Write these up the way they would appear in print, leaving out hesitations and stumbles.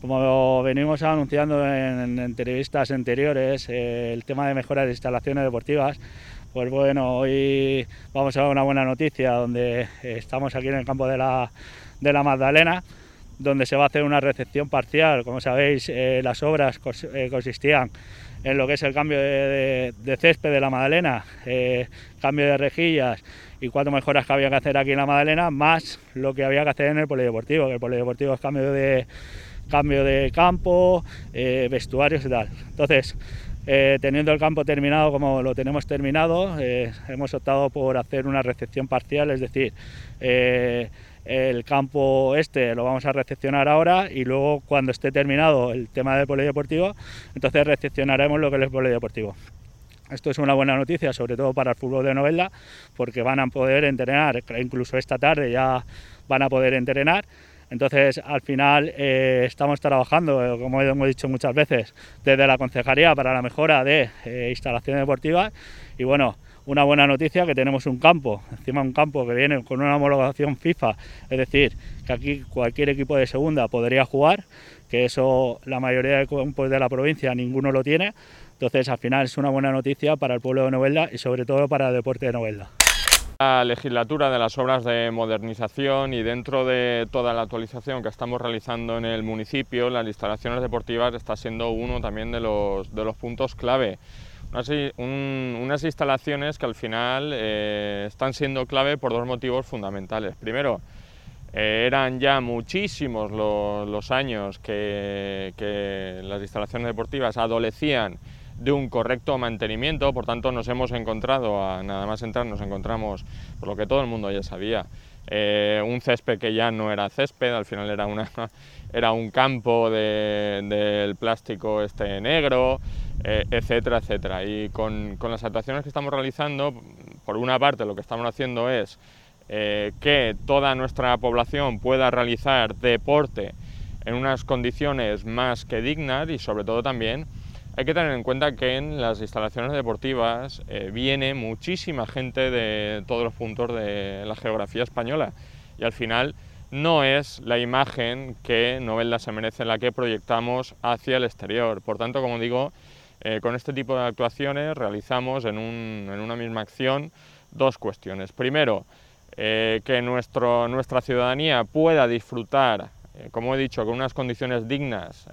Como venimos anunciando en entrevistas anteriores, el tema de mejoras de instalaciones deportivas, pues bueno, hoy vamos a dar una buena noticia, donde estamos aquí en el campo de la Magdalena, donde se va a hacer una recepción parcial. Como sabéis, las obras consistían en lo que es el cambio de césped de la Magdalena, cambio de rejillas y 4 mejoras que había que hacer aquí en la Magdalena, más lo que había que hacer en el polideportivo, que el polideportivo es cambio de campo, vestuarios y tal. Entonces, teniendo el campo terminado como lo tenemos terminado, hemos optado por hacer una recepción parcial, es decir, el campo lo vamos a recepcionar ahora, y luego, cuando esté terminado el tema del polideportivo, entonces recepcionaremos lo que es el polideportivo. Esto es una buena noticia, sobre todo para el fútbol de Novelda, porque van a poder entrenar, incluso esta tarde ya van a poder entrenar. Entonces, al final, estamos trabajando, como hemos dicho muchas veces, desde la concejalía para la mejora de instalaciones deportivas. Y bueno, una buena noticia, que tenemos un campo, encima un campo que viene con una homologación FIFA, es decir, que aquí cualquier equipo de segunda podría jugar, que eso la mayoría de campos de la provincia ninguno lo tiene. Entonces, al final, es una buena noticia para el pueblo de Novelda y sobre todo para el deporte de Novelda. La legislatura de las obras de modernización, y dentro de toda la actualización que estamos realizando en el municipio, las instalaciones deportivas está siendo uno también de los puntos clave. Unas instalaciones que al final están siendo clave por 2 motivos fundamentales. Primero, eran ya muchísimos los años que las instalaciones deportivas adolecían de un correcto mantenimiento. Por tanto, nos hemos encontrado, nada más entrar, nos encontramos, por lo que todo el mundo ya sabía, un césped que ya no era césped, al final era un campo del plástico negro, etcétera, etcétera. Y con las actuaciones que estamos realizando, por una parte lo que estamos haciendo es que toda nuestra población pueda realizar deporte en unas condiciones más que dignas, y sobre todo también hay que tener en cuenta que en las instalaciones deportivas viene muchísima gente de todos los puntos de la geografía española, y al final no es la imagen que Novelda se merece, la que proyectamos hacia el exterior. Por tanto, como digo, con este tipo de actuaciones realizamos en una misma acción 2 cuestiones. Primero, que nuestra ciudadanía pueda disfrutar, como he dicho, con unas condiciones dignas,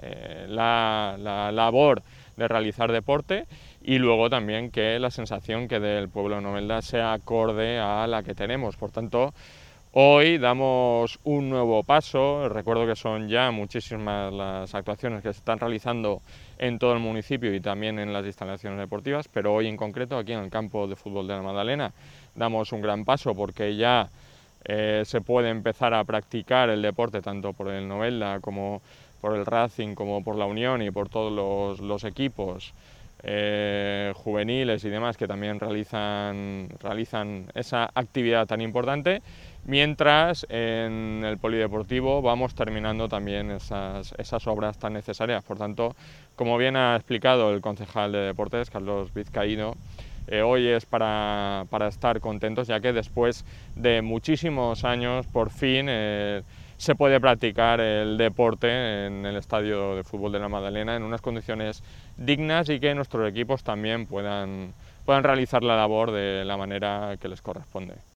la labor de realizar deporte, y luego también que la sensación que del pueblo de Novelda sea acorde a la que tenemos. Por tanto, hoy damos un nuevo paso. Recuerdo que son ya muchísimas las actuaciones que se están realizando en todo el municipio y también en las instalaciones deportivas, pero hoy en concreto, aquí en el campo de fútbol de la Magdalena, damos un gran paso, porque ya se puede empezar a practicar el deporte tanto por el Novelda como por el Racing, como por la Unión y por todos los equipos juveniles y demás que también realizan esa actividad tan importante, mientras en el polideportivo vamos terminando también esas obras tan necesarias. Por tanto, como bien ha explicado el concejal de deportes, Carlos Vizcaíno, hoy es para estar contentos, ya que después de muchísimos años, por fin se puede practicar el deporte en el estadio de fútbol de la Magdalena en unas condiciones dignas, y que nuestros equipos también puedan realizar la labor de la manera que les corresponde.